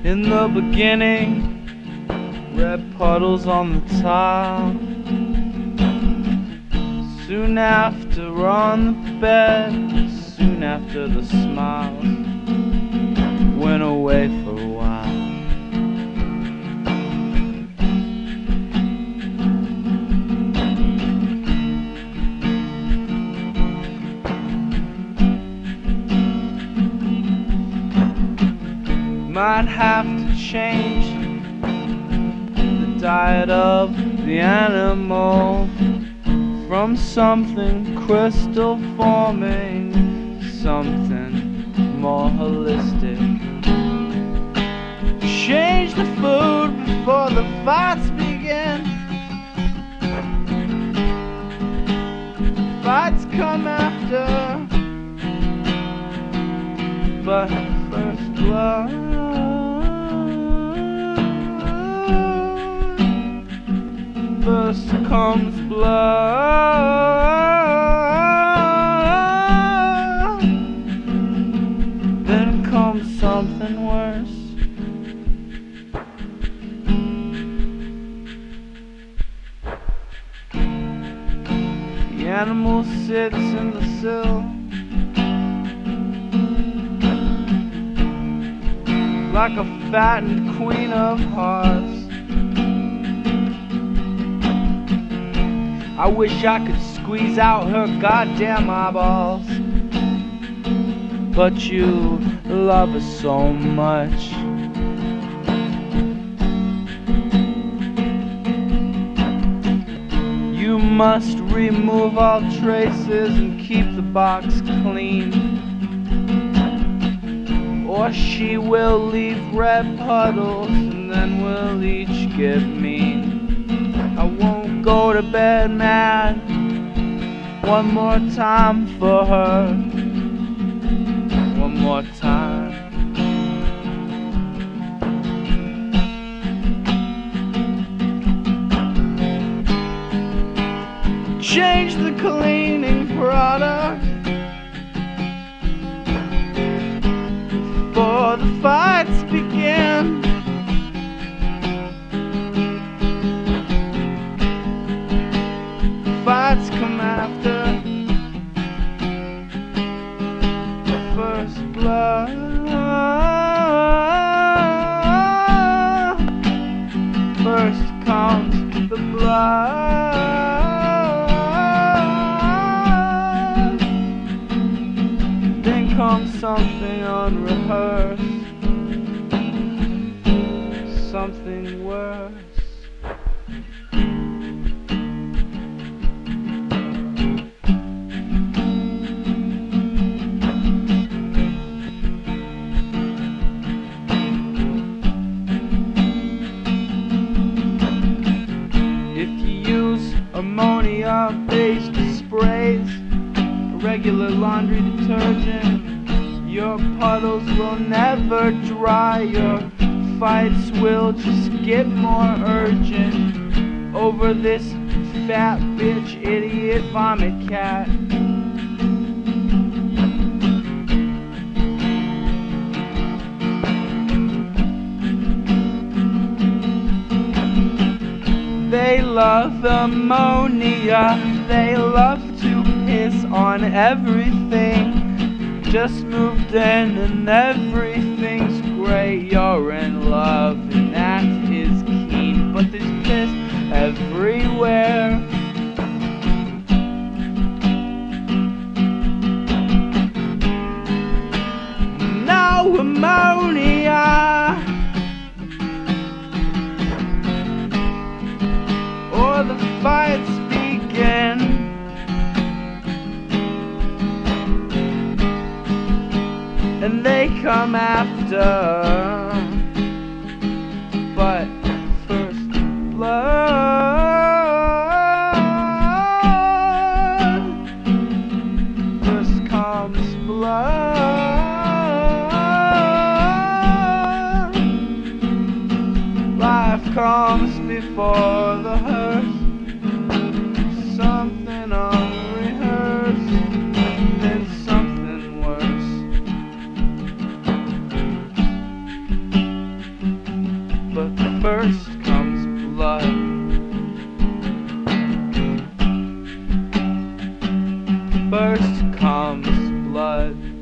In the beginning, red puddles on the tile. Soon after on the bed, soon after the smiles went away for a while. Might have to change the diet of the animal from something crystal forming something more holistic. Change the food before the fights begin. Fights come after, but first blood. First comes blood, then comes something worse. The animal sits in the sill like a fattened queen of hearts. I wish I could squeeze out her goddamn eyeballs, but you love her so much. You must remove all traces and keep the box clean, or she will leave red puddles and then we'll each get mean. I won't go to bed mad one more time for her. One more time. Change the cleaning product before the fights begin. Fights come after the first blood. First comes the blood, then comes something unrehearsed, something worse. Ammonia-based sprays, regular laundry detergent, your puddles will never dry. Your fights will just get more urgent over this fat bitch idiot vomit cat. They love ammonia, they love to piss on everything. Just moved in and everything's great. You're in love and that is keen, but there's piss everywhere. No ammonia, or the fights begin. And they come after, but first blood. First comes blood. Life comes before the hearse. Something unrehearsed, then something worse. blood.